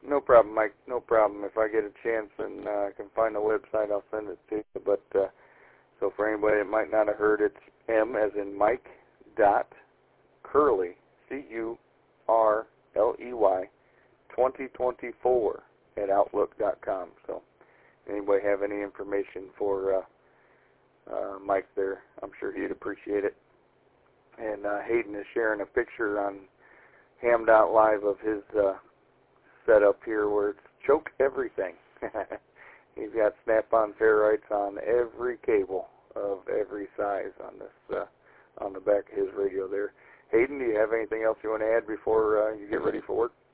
No problem, Mike. No problem. If I get a chance and I can find the website, I'll send it to you. But so for anybody that might not have heard, it's M as in Mike dot Curley, CURLEY 2024 at Outlook.com. So anybody have any information for Mike there, I'm sure he'd appreciate it. And Hayden is sharing a picture on Ham.live of his setup here where it's choke everything. He's got snap-on ferrites on every cable of every size on this on the back of his radio there. Hayden, do you have anything else you want to add before you get ready for work?